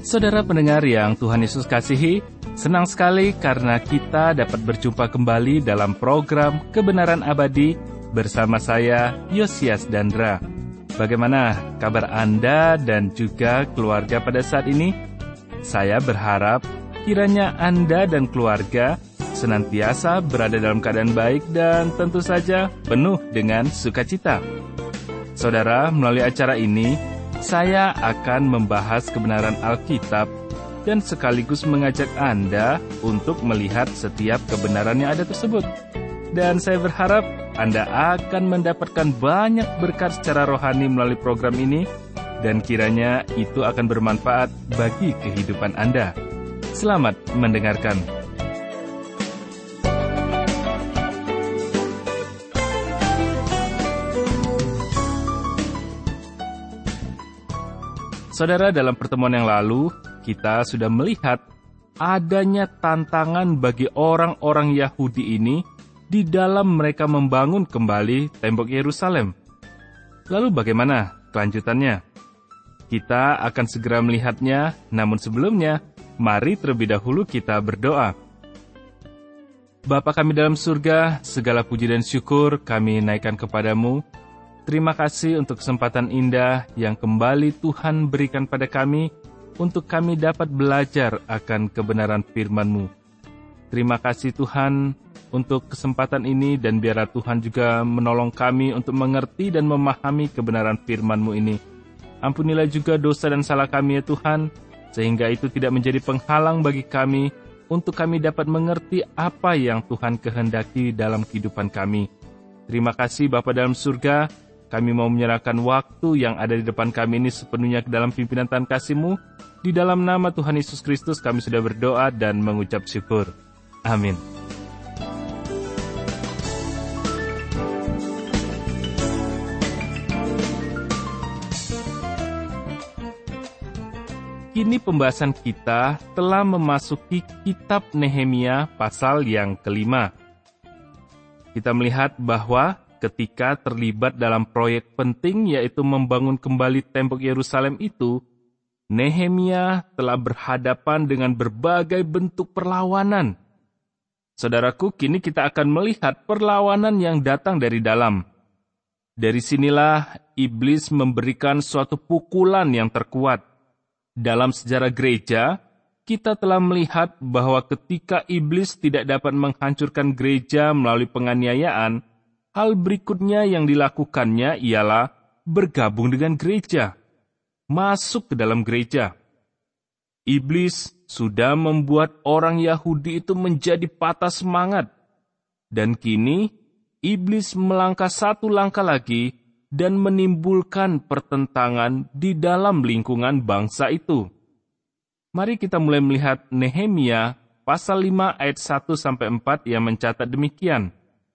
Saudara pendengar yang Tuhan Yesus kasihi, senang sekali karena kita dapat berjumpa kembali dalam program Kebenaran Abadi bersama saya, Yosias Dandra. Bagaimana kabar Anda dan juga keluarga pada saat ini? Saya berharap kiranya Anda dan keluarga senantiasa berada dalam keadaan baik dan tentu saja penuh dengan sukacita. Saudara, melalui acara ini, saya akan membahas kebenaran Alkitab dan sekaligus mengajak Anda untuk melihat setiap kebenaran yang ada tersebut. Dan saya berharap Anda akan mendapatkan banyak berkat secara rohani melalui program ini, dan kiranya itu akan bermanfaat bagi kehidupan Anda. Selamat mendengarkan. Saudara, dalam pertemuan yang lalu, kita sudah melihat adanya tantangan bagi orang-orang Yahudi ini di dalam mereka membangun kembali tembok Yerusalem. Lalu bagaimana kelanjutannya? Kita akan segera melihatnya, namun sebelumnya, mari terlebih dahulu kita berdoa. Bapa kami dalam surga, segala puji dan syukur kami naikkan kepadamu. Terima kasih untuk kesempatan indah yang kembali Tuhan berikan pada kami untuk kami dapat belajar akan kebenaran firman-Mu. Terima kasih Tuhan untuk kesempatan ini dan biarlah Tuhan juga menolong kami untuk mengerti dan memahami kebenaran firman-Mu ini. Ampunilah juga dosa dan salah kami ya Tuhan, sehingga itu tidak menjadi penghalang bagi kami untuk kami dapat mengerti apa yang Tuhan kehendaki dalam kehidupan kami. Terima kasih Bapa dalam surga. Kami mau menyerahkan waktu yang ada di depan kami ini sepenuhnya ke dalam pimpinan Tuhan kasih-Mu. Di dalam nama Tuhan Yesus Kristus kami sudah berdoa dan mengucap syukur. Amin. Kini pembahasan kita telah memasuki kitab Nehemia pasal yang kelima. Kita melihat bahwa ketika terlibat dalam proyek penting yaitu membangun kembali tembok Yerusalem itu, Nehemia telah berhadapan dengan berbagai bentuk perlawanan. Saudaraku, kini kita akan melihat perlawanan yang datang dari dalam. Dari sinilah iblis memberikan suatu pukulan yang terkuat. Dalam sejarah gereja, kita telah melihat bahwa ketika iblis tidak dapat menghancurkan gereja melalui penganiayaan, hal berikutnya yang dilakukannya ialah bergabung dengan gereja, masuk ke dalam gereja. Iblis sudah membuat orang Yahudi itu menjadi patah semangat, dan kini iblis melangkah satu langkah lagi dan menimbulkan pertentangan di dalam lingkungan bangsa itu. Mari kita mulai melihat Nehemia pasal 5 ayat 1-4 yang mencatat demikian.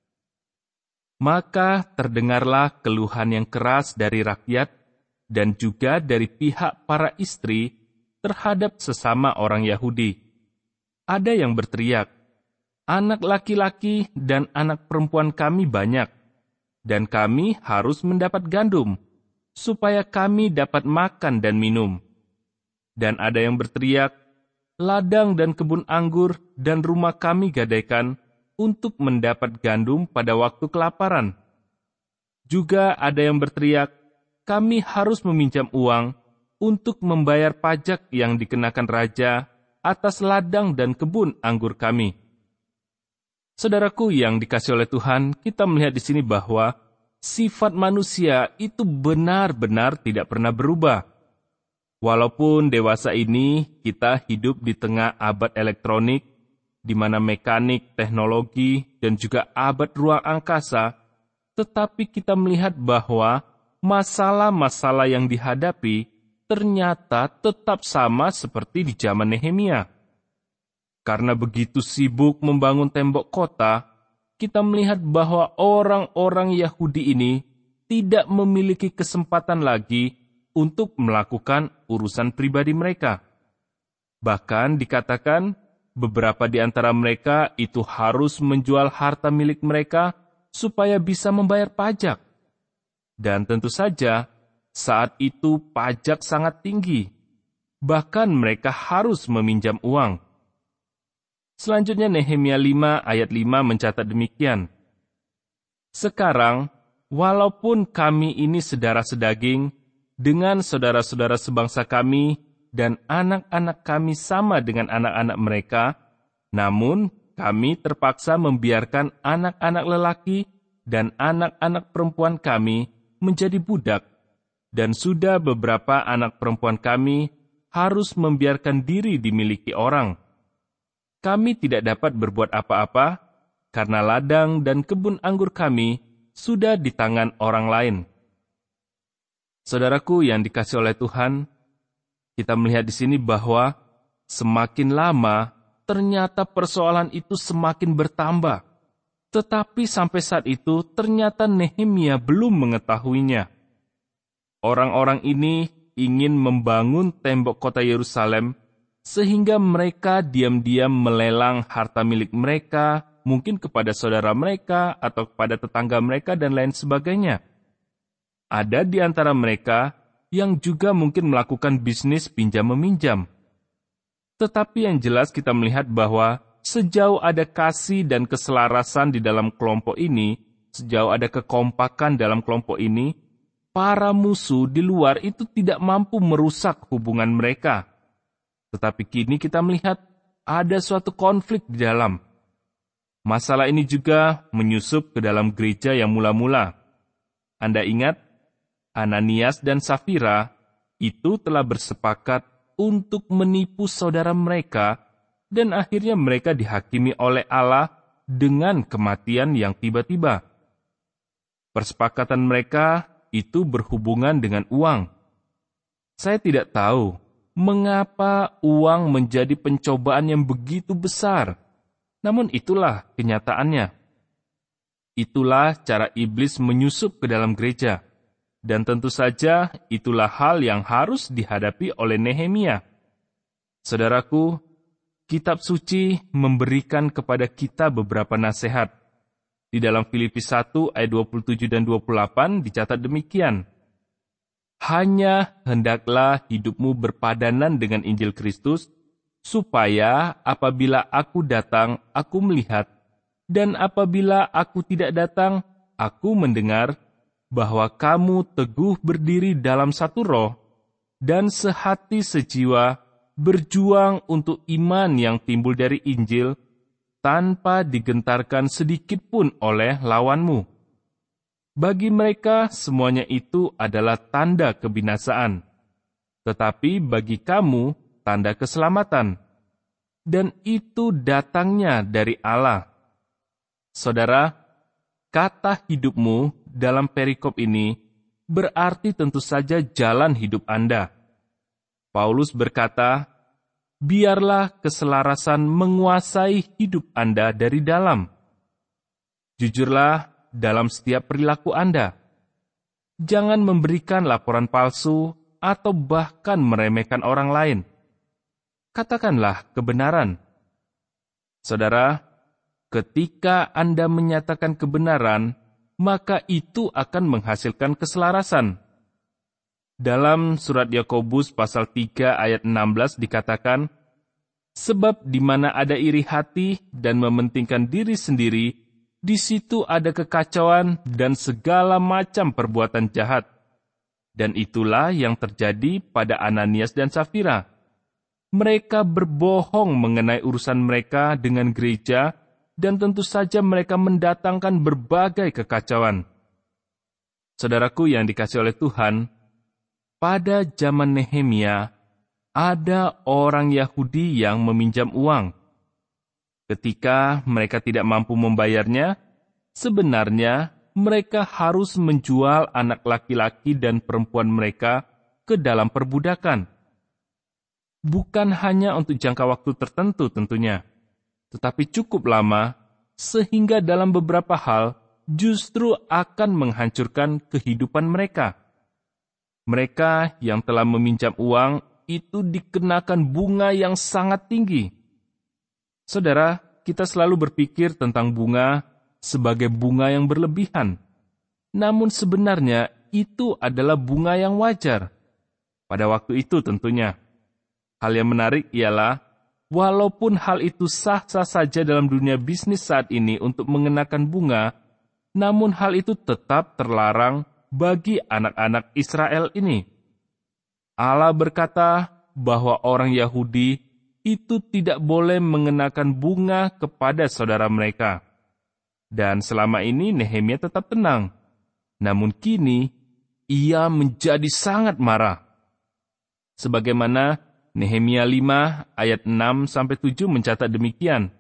Maka terdengarlah keluhan yang keras dari rakyat dan juga dari pihak para istri terhadap sesama orang Yahudi. Ada yang berteriak, anak laki-laki dan anak perempuan kami banyak, dan kami harus mendapat gandum, supaya kami dapat makan dan minum. Dan ada yang berteriak, ladang dan kebun anggur dan rumah kami gadaikan, untuk mendapat gandum pada waktu kelaparan. Juga ada yang berteriak, kami harus meminjam uang untuk membayar pajak yang dikenakan raja atas ladang dan kebun anggur kami. Saudaraku yang dikasihi oleh Tuhan, kita melihat di sini bahwa sifat manusia itu benar-benar tidak pernah berubah. Walaupun dewasa ini kita hidup di tengah abad elektronik, di mana mekanik, teknologi, dan juga abad ruang angkasa, tetapi kita melihat bahwa masalah-masalah yang dihadapi ternyata tetap sama seperti di zaman Nehemia. Karena begitu sibuk membangun tembok kota, kita melihat bahwa orang-orang Yahudi ini tidak memiliki kesempatan lagi untuk melakukan urusan pribadi mereka. Bahkan dikatakan, beberapa di antara mereka itu harus menjual harta milik mereka supaya bisa membayar pajak. Dan tentu saja, saat itu pajak sangat tinggi. bahkan mereka harus meminjam uang. Selanjutnya Nehemia 5 ayat 5 mencatat demikian. Sekarang, walaupun kami ini saudara sedaging, dengan saudara-saudara sebangsa kami, dan anak-anak kami sama dengan anak-anak mereka, namun kami terpaksa membiarkan anak-anak lelaki dan anak-anak perempuan kami menjadi budak, dan sudah beberapa anak perempuan kami harus membiarkan diri dimiliki orang. Kami tidak dapat berbuat apa-apa, karena ladang dan kebun anggur kami sudah di tangan orang lain. Saudaraku yang dikasihi oleh Tuhan, kita melihat di sini bahwa semakin lama ternyata persoalan itu semakin bertambah. Tetapi sampai saat itu ternyata Nehemia belum mengetahuinya. Orang-orang ini ingin membangun tembok kota Yerusalem sehingga mereka diam-diam melelang harta milik mereka, mungkin kepada saudara mereka atau kepada tetangga mereka dan lain sebagainya. Ada di antara mereka yang juga mungkin melakukan bisnis pinjam-meminjam. Tetapi yang jelas kita melihat bahwa sejauh ada kasih dan keselarasan di dalam kelompok ini, sejauh ada kekompakan dalam kelompok ini, para musuh di luar itu tidak mampu merusak hubungan mereka. Tetapi kini kita melihat ada suatu konflik di dalam. Masalah ini juga menyusup ke dalam gereja yang mula-mula. Anda ingat, Ananias dan Safira itu telah bersepakat untuk menipu saudara mereka, dan akhirnya mereka dihakimi oleh Allah dengan kematian yang tiba-tiba. Persepakatan mereka itu berhubungan dengan uang. Saya tidak tahu mengapa uang menjadi pencobaan yang begitu besar, namun itulah kenyataannya. Itulah cara iblis menyusup ke dalam gereja. Dan tentu saja itulah hal yang harus dihadapi oleh Nehemia. Saudaraku, kitab suci memberikan kepada kita beberapa nasihat. Di dalam Filipi 1 ayat 27 dan 28 dicatat demikian. Hanya hendaklah hidupmu berpadanan dengan Injil Kristus, supaya apabila aku datang, aku melihat, dan apabila aku tidak datang, aku mendengar, bahwa kamu teguh berdiri dalam satu roh, dan sehati sejiwa berjuang untuk iman yang timbul dari Injil, tanpa digentarkan sedikit pun oleh lawanmu. Bagi mereka semuanya itu adalah tanda kebinasaan, tetapi bagi kamu tanda keselamatan, dan itu datangnya dari Allah. Saudara, kata hidupmu dalam perikop ini berarti tentu saja jalan hidup Anda. Paulus berkata, biarlah keselarasan menguasai hidup Anda dari dalam. Jujurlah dalam setiap perilaku Anda. Jangan memberikan laporan palsu atau bahkan meremehkan orang lain. Katakanlah kebenaran. Saudara, ketika Anda menyatakan kebenaran, maka itu akan menghasilkan keselarasan. Dalam surat Yakobus pasal 3 ayat 16 dikatakan, sebab di mana ada iri hati dan mementingkan diri sendiri, di situ ada kekacauan dan segala macam perbuatan jahat. Dan itulah yang terjadi pada Ananias dan Safira. Mereka berbohong mengenai urusan mereka dengan gereja, dan tentu saja mereka mendatangkan berbagai kekacauan. Saudaraku yang dikasihi oleh Tuhan, pada zaman Nehemia, ada orang Yahudi yang meminjam uang. Ketika mereka tidak mampu membayarnya, sebenarnya mereka harus menjual anak laki-laki dan perempuan mereka ke dalam perbudakan. Bukan hanya untuk jangka waktu tertentu tentunya, tetapi cukup lama, sehingga dalam beberapa hal justru akan menghancurkan kehidupan mereka. Mereka yang telah meminjam uang itu dikenakan bunga yang sangat tinggi. Saudara, kita selalu berpikir tentang bunga sebagai bunga yang berlebihan. Namun sebenarnya itu adalah bunga yang wajar. Pada waktu itu tentunya. Hal yang menarik ialah, walaupun hal itu sah-sah saja dalam dunia bisnis saat ini untuk mengenakan bunga, namun hal itu tetap terlarang bagi anak-anak Israel ini. Allah berkata bahwa orang Yahudi itu tidak boleh mengenakan bunga kepada saudara mereka. Dan selama ini Nehemia tetap tenang. Namun kini, ia menjadi sangat marah. Sebagaimana Nehemia 5 ayat 6-7 mencatat demikian.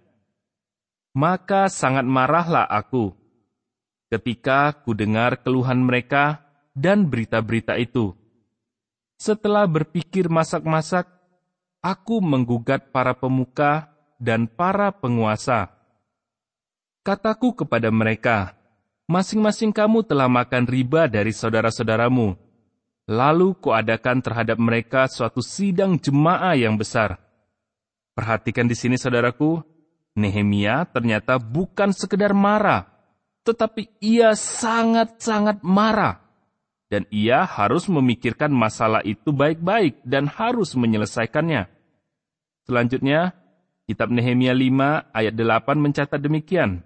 Maka sangat marahlah aku ketika ku dengar keluhan mereka dan berita-berita itu. Setelah berpikir masak-masak, aku menggugat para pemuka dan para penguasa. Kataku kepada mereka, masing-masing kamu telah makan riba dari saudara-saudaramu. Lalu kuadakan terhadap mereka suatu sidang jemaah yang besar. Perhatikan di sini saudaraku, Nehemia ternyata bukan sekedar marah, tetapi ia sangat-sangat marah. Dan ia harus memikirkan masalah itu baik-baik dan harus menyelesaikannya. Selanjutnya, kitab Nehemia 5 ayat 8 mencatat demikian.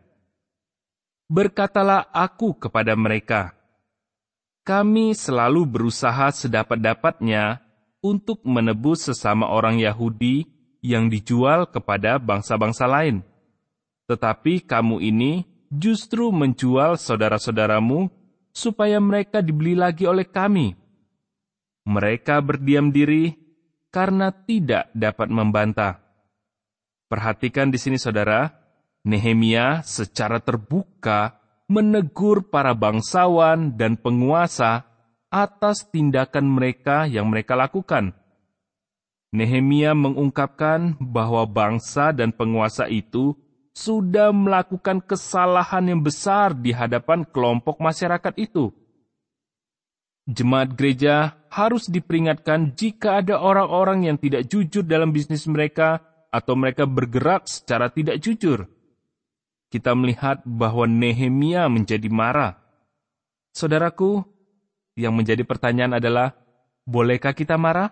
Berkatalah aku kepada mereka, kami selalu berusaha sedapat-dapatnya untuk menebus sesama orang Yahudi yang dijual kepada bangsa-bangsa lain. Tetapi kamu ini justru menjual saudara-saudaramu supaya mereka dibeli lagi oleh kami. Mereka berdiam diri karena tidak dapat membantah. Perhatikan di sini saudara, Nehemia secara terbuka menegur para bangsawan dan penguasa atas tindakan mereka yang mereka lakukan. Nehemia mengungkapkan bahwa bangsa dan penguasa itu sudah melakukan kesalahan yang besar di hadapan kelompok masyarakat itu. Jemaat gereja harus diperingatkan jika ada orang-orang yang tidak jujur dalam bisnis mereka atau mereka bergerak secara tidak jujur. Kita melihat bahwa Nehemia menjadi marah. Saudaraku, yang menjadi pertanyaan adalah, bolehkah kita marah?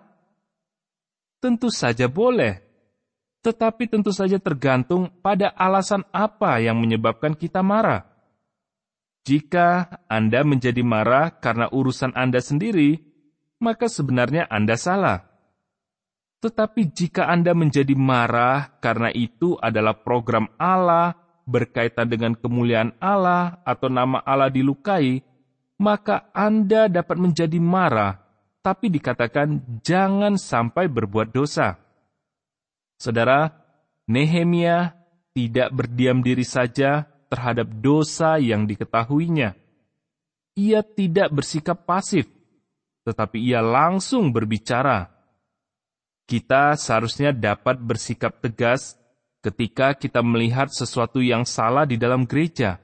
Tentu saja boleh. Tetapi tentu saja tergantung pada alasan apa yang menyebabkan kita marah. Jika Anda menjadi marah karena urusan Anda sendiri, maka sebenarnya Anda salah. Tetapi jika Anda menjadi marah karena itu adalah program Allah, berkaitan dengan kemuliaan Allah atau nama Allah dilukai, maka Anda dapat menjadi marah, tapi dikatakan jangan sampai berbuat dosa. Saudara, Nehemia tidak berdiam diri saja terhadap dosa yang diketahuinya. Ia tidak bersikap pasif, tetapi ia langsung berbicara. Kita seharusnya dapat bersikap tegas ketika kita melihat sesuatu yang salah di dalam gereja.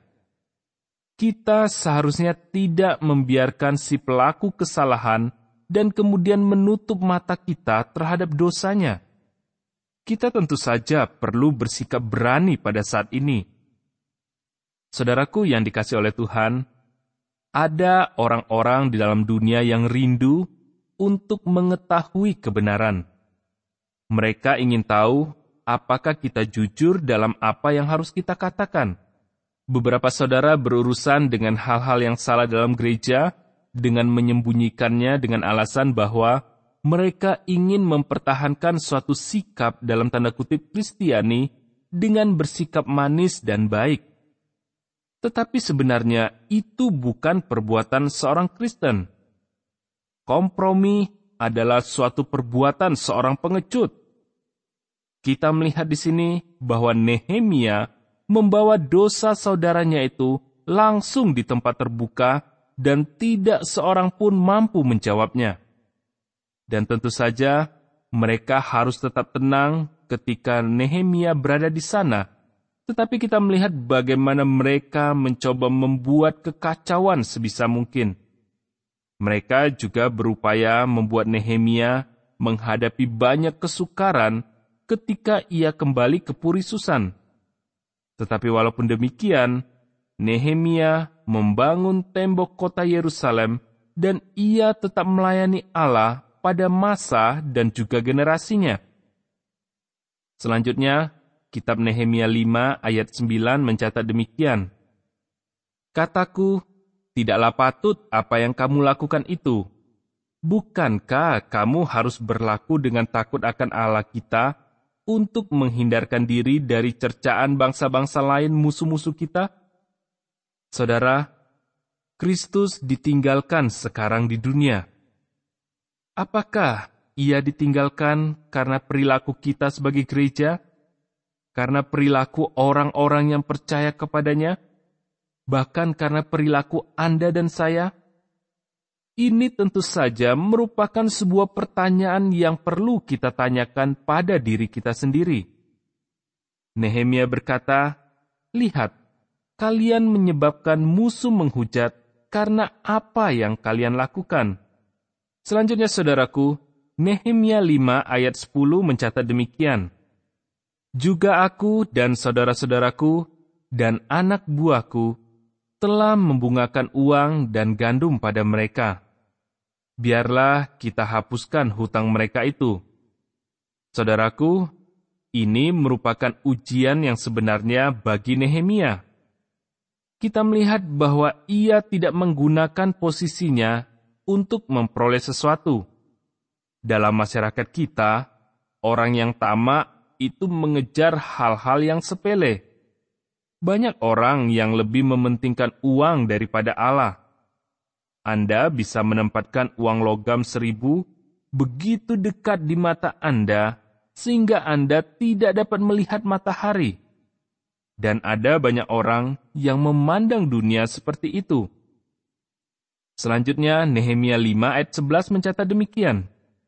Kita seharusnya tidak membiarkan si pelaku kesalahan dan kemudian menutup mata kita terhadap dosanya. Kita tentu saja perlu bersikap berani pada saat ini. Saudaraku yang dikasihi oleh Tuhan, ada orang-orang di dalam dunia yang rindu untuk mengetahui kebenaran. Mereka ingin tahu apakah kita jujur dalam apa yang harus kita katakan. Beberapa saudara berurusan dengan hal-hal yang salah dalam gereja dengan menyembunyikannya dengan alasan bahwa mereka ingin mempertahankan suatu sikap dalam tanda kutip Kristiani dengan bersikap manis dan baik. Tetapi sebenarnya itu bukan perbuatan seorang Kristen. Kompromi adalah suatu perbuatan seorang pengecut. Kita melihat di sini bahwa Nehemia membawa dosa saudaranya itu langsung di tempat terbuka dan tidak seorang pun mampu menjawabnya. Dan tentu saja mereka harus tetap tenang ketika Nehemia berada di sana. Tetapi kita melihat bagaimana mereka mencoba membuat kekacauan sebisa mungkin. Mereka juga berupaya membuat Nehemia menghadapi banyak kesukaran ketika ia kembali ke Puri Susan. Tetapi walaupun demikian, Nehemia membangun tembok kota Yerusalem dan ia tetap melayani Allah pada masa dan juga generasinya. Selanjutnya, kitab Nehemia 5 ayat 9 mencatat demikian. Kataku, tidaklah patut apa yang kamu lakukan itu. Bukankah kamu harus berlaku dengan takut akan Allah kita untuk menghindarkan diri dari cercaan bangsa-bangsa lain musuh-musuh kita? Saudara, Kristus ditinggalkan sekarang di dunia. Apakah Ia ditinggalkan karena perilaku kita sebagai gereja? Karena perilaku orang-orang yang percaya kepadanya? Bahkan karena perilaku Anda dan saya? Ini tentu saja merupakan sebuah pertanyaan yang perlu kita tanyakan pada diri kita sendiri. Nehemia berkata, "Lihat, kalian menyebabkan musuh menghujat karena apa yang kalian lakukan." Selanjutnya, saudaraku, Nehemia 5 ayat 10 mencatat demikian. Juga aku dan saudara-saudaraku dan anak buahku telah membungakan uang dan gandum pada mereka. Biarlah kita hapuskan hutang mereka itu. Saudaraku, ini merupakan ujian yang sebenarnya bagi Nehemia. Kita melihat bahwa ia tidak menggunakan posisinya untuk memperoleh sesuatu. Dalam masyarakat kita, orang yang tamak itu mengejar hal-hal yang sepele. Banyak orang yang lebih mementingkan uang daripada Allah. Anda bisa menempatkan uang logam 1.000 begitu dekat di mata Anda, sehingga Anda tidak dapat melihat matahari. Dan ada banyak orang yang memandang dunia seperti itu. Selanjutnya, Nehemia 5 ayat 11 mencatat demikian.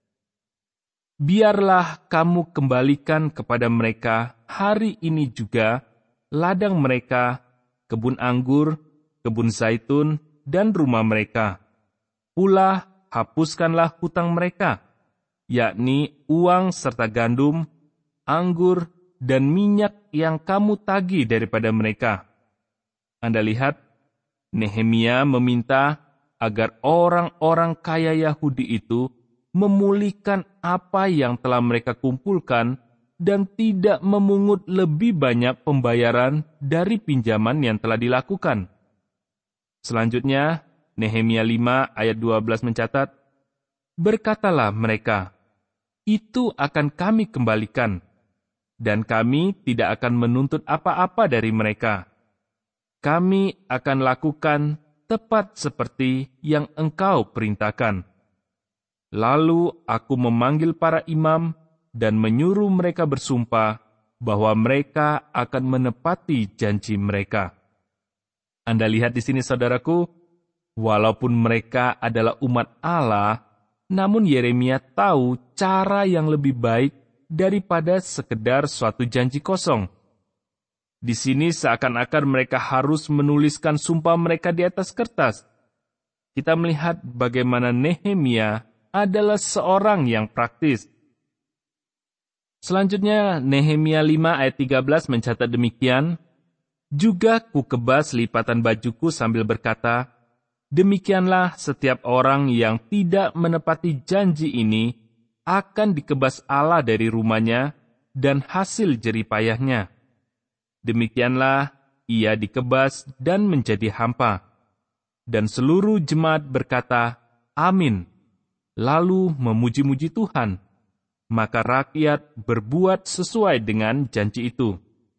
Biarlah kamu kembalikan kepada mereka hari ini juga ladang mereka, kebun anggur, kebun zaitun, dan rumah mereka. Pula hapuskanlah hutang mereka, yakni uang serta gandum, anggur, dan minyak yang kamu tagih daripada mereka. Anda lihat, Nehemia meminta agar orang-orang kaya Yahudi itu memulihkan apa yang telah mereka kumpulkan dan tidak memungut lebih banyak pembayaran dari pinjaman yang telah dilakukan. Selanjutnya, Nehemia 5 ayat 12 mencatat, "Berkatalah mereka, itu akan kami kembalikan, dan kami tidak akan menuntut apa-apa dari mereka. Kami akan lakukan tepat seperti yang engkau perintahkan." Lalu aku memanggil para imam dan menyuruh mereka bersumpah bahwa mereka akan menepati janji mereka. Anda lihat di sini, saudaraku, walaupun mereka adalah umat Allah, namun Yeremia tahu cara yang lebih baik daripada sekedar suatu janji kosong. Di sini seakan-akan mereka harus menuliskan sumpah mereka di atas kertas. Kita melihat bagaimana Nehemia adalah seorang yang praktis. Selanjutnya, Nehemia 5 ayat 13 mencatat demikian, "Juga kukebas lipatan bajuku sambil berkata, demikianlah setiap orang yang tidak menepati janji ini akan dikebas Allah dari rumahnya dan hasil jeripayahnya. Demikianlah ia dikebas dan menjadi hampa." Dan seluruh jemaat berkata, "Amin," lalu memuji-muji Tuhan. Maka rakyat berbuat sesuai dengan janji itu.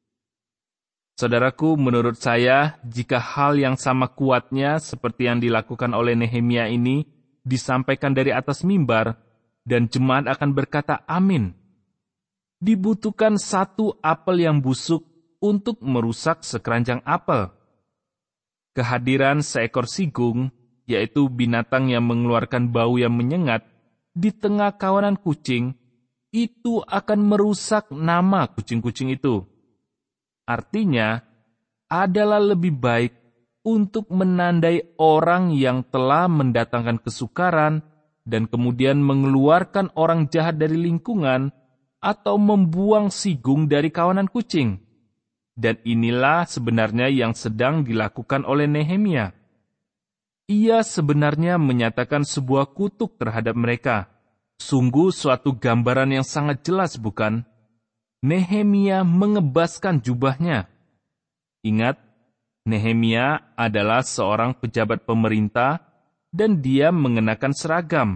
Saudaraku, menurut saya, jika hal yang sama kuatnya seperti yang dilakukan oleh Nehemia ini disampaikan dari atas mimbar, dan jemaat akan berkata amin. Dibutuhkan satu apel yang busuk untuk merusak sekeranjang apel. Kehadiran seekor sigung, yaitu binatang yang mengeluarkan bau yang menyengat, di tengah kawanan kucing, itu akan merusak nama kucing-kucing itu. Artinya, adalah lebih baik untuk menandai orang yang telah mendatangkan kesukaran dan kemudian mengeluarkan orang jahat dari lingkungan atau membuang sigung dari kawanan kucing. Dan inilah sebenarnya yang sedang dilakukan oleh Nehemia. Ia sebenarnya menyatakan sebuah kutuk terhadap mereka. Sungguh suatu gambaran yang sangat jelas, bukan? Nehemia mengebaskan jubahnya. Ingat, Nehemia adalah seorang pejabat pemerintah dan dia mengenakan seragam.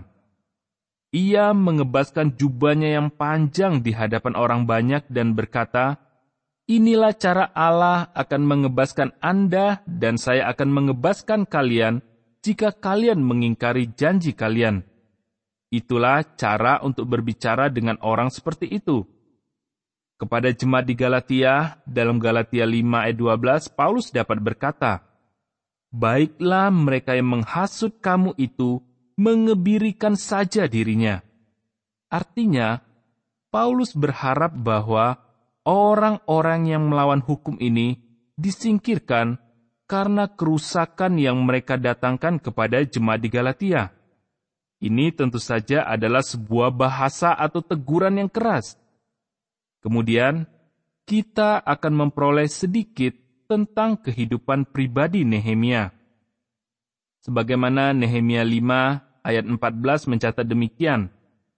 Ia mengebaskan jubahnya yang panjang di hadapan orang banyak dan berkata, "Inilah cara Allah akan mengebaskan Anda dan saya akan mengebaskan kalian jika kalian mengingkari janji kalian." Itulah cara untuk berbicara dengan orang seperti itu. Kepada jemaat di Galatia, dalam Galatia 5 ayat 12, Paulus dapat berkata, "Baiklah mereka yang menghasut kamu itu mengebirikan saja dirinya." Artinya, Paulus berharap bahwa orang-orang yang melawan hukum ini disingkirkan karena kerusakan yang mereka datangkan kepada jemaat di Galatia. Ini tentu saja adalah sebuah bahasa atau teguran yang keras. Kemudian, kita akan memperoleh sedikit tentang kehidupan pribadi Nehemia. Sebagaimana Nehemia 5 ayat 14 mencatat demikian,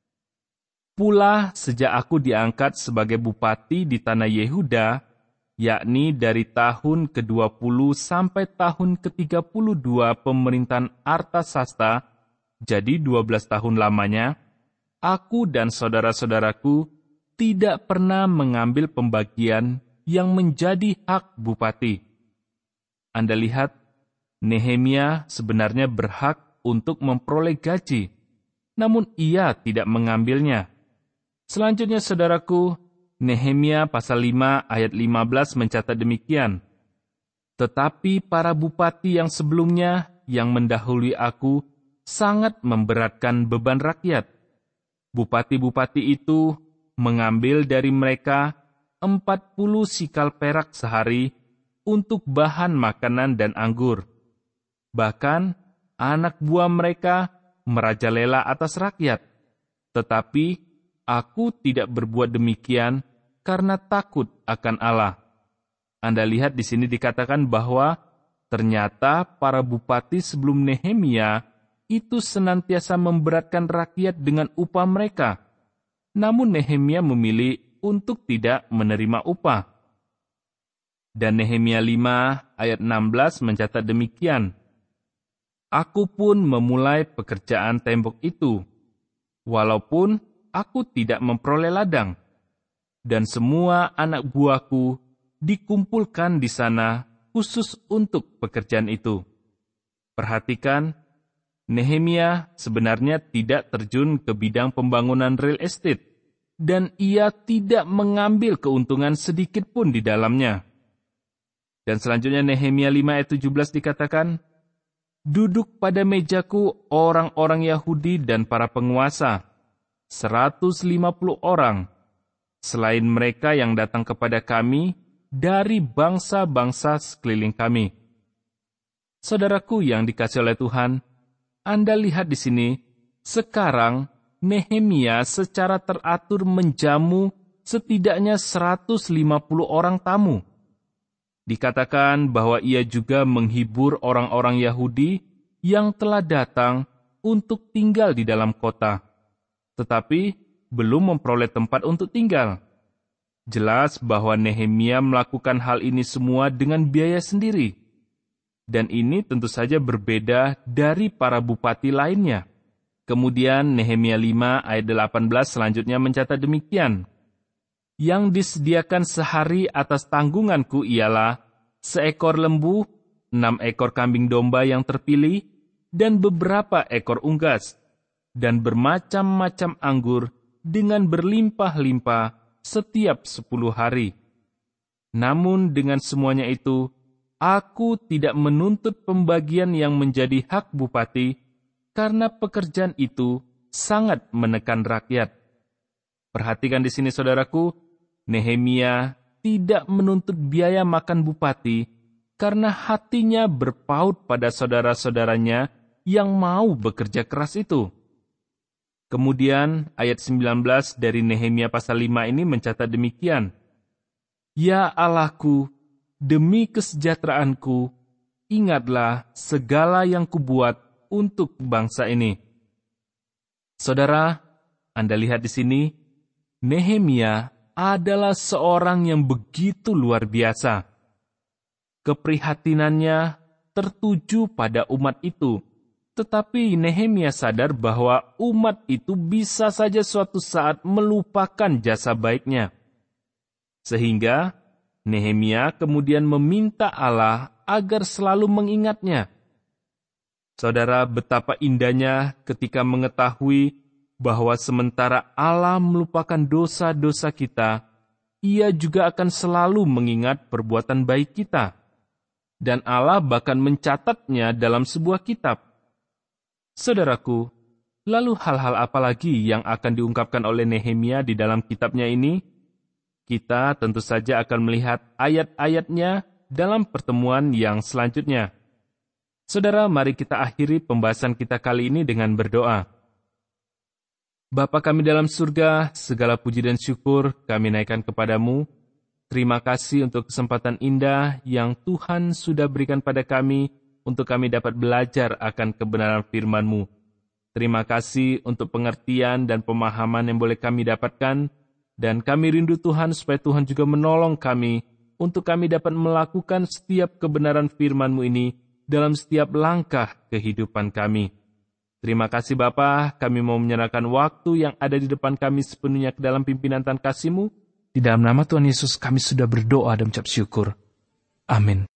"Pula sejak aku diangkat sebagai bupati di tanah Yehuda, yakni dari tahun ke-20 sampai tahun ke-32 pemerintahan Artasasta, jadi 12 tahun lamanya, aku dan saudara-saudaraku tidak pernah mengambil pembagian yang menjadi hak bupati." Anda lihat, Nehemia sebenarnya berhak untuk memperoleh gaji, namun ia tidak mengambilnya. Selanjutnya, saudaraku, Nehemia pasal 5 ayat 15 mencatat demikian, "Tetapi para bupati yang sebelumnya yang mendahului aku sangat memberatkan beban rakyat. Bupati-bupati itu mengambil dari mereka 40 sikal perak sehari untuk bahan makanan dan anggur. Bahkan anak buah mereka merajalela atas rakyat. Tetapi aku tidak berbuat demikian karena takut akan Allah." Anda lihat di sini dikatakan bahwa ternyata para bupati sebelum Nehemia itu senantiasa memberatkan rakyat dengan upah mereka. Namun Nehemia memilih untuk tidak menerima upah. Dan Nehemia 5 ayat 16 mencatat demikian, "Aku pun memulai pekerjaan tembok itu, walaupun aku tidak memperoleh ladang, dan semua anak buahku dikumpulkan di sana khusus untuk pekerjaan itu." Perhatikan, Nehemia sebenarnya tidak terjun ke bidang pembangunan real estate, dan ia tidak mengambil keuntungan sedikit pun di dalamnya. Dan selanjutnya Nehemia 5 ayat 17 dikatakan, "Duduk pada mejaku orang-orang Yahudi dan para penguasa, 150 orang, selain mereka yang datang kepada kami dari bangsa-bangsa sekeliling kami." Saudaraku yang dikasihi oleh Tuhan, Anda lihat di sini, sekarang Nehemia secara teratur menjamu setidaknya 150 orang tamu. Dikatakan bahwa ia juga menghibur orang-orang Yahudi yang telah datang untuk tinggal di dalam kota, tetapi belum memperoleh tempat untuk tinggal. Jelas bahwa Nehemia melakukan hal ini semua dengan biaya sendiri. Dan ini tentu saja berbeda dari para bupati lainnya. Kemudian Nehemia 5 ayat 18 selanjutnya mencatat demikian, "Yang disediakan sehari atas tanggunganku ialah seekor lembu, 6 ekor kambing domba yang terpilih, dan beberapa ekor unggas, dan bermacam-macam anggur dengan berlimpah-limpah setiap 10 hari. Namun dengan semuanya itu, aku tidak menuntut pembagian yang menjadi hak bupati, karena pekerjaan itu sangat menekan rakyat." Perhatikan di sini, saudaraku, Nehemia tidak menuntut biaya makan bupati karena hatinya berpaut pada saudara-saudaranya yang mau bekerja keras itu. Kemudian ayat 19 dari Nehemia pasal 5 ini mencatat demikian, "Ya Allahku, demi kesejahteraanku, ingatlah segala yang kubuat untuk bangsa ini." Saudara, Anda lihat di sini, Nehemia adalah seorang yang begitu luar biasa. Keprihatinannya tertuju pada umat itu, tetapi Nehemia sadar bahwa umat itu bisa saja suatu saat melupakan jasa baiknya. Sehingga Nehemia kemudian meminta Allah agar selalu mengingatnya. Saudara, betapa indahnya ketika mengetahui bahwa sementara Allah melupakan dosa-dosa kita, Ia juga akan selalu mengingat perbuatan baik kita. Dan Allah bahkan mencatatnya dalam sebuah kitab. Saudaraku, lalu hal-hal apa lagi yang akan diungkapkan oleh Nehemia di dalam kitabnya ini? Kita tentu saja akan melihat ayat-ayatnya dalam pertemuan yang selanjutnya. Saudara, mari kita akhiri pembahasan kita kali ini dengan berdoa. Bapa kami dalam surga, segala puji dan syukur kami naikkan kepadamu. Terima kasih untuk kesempatan indah yang Tuhan sudah berikan pada kami untuk kami dapat belajar akan kebenaran firman-Mu. Terima kasih untuk pengertian dan pemahaman yang boleh kami dapatkan, dan kami rindu Tuhan supaya Tuhan juga menolong kami untuk kami dapat melakukan setiap kebenaran firman-Mu ini dalam setiap langkah kehidupan kami. Terima kasih Bapa, kami mau menyerahkan waktu yang ada di depan kami sepenuhnya ke dalam pimpinan Tuhan kasih-Mu. Di dalam nama Tuhan Yesus kami sudah berdoa dan mengucap syukur. Amin.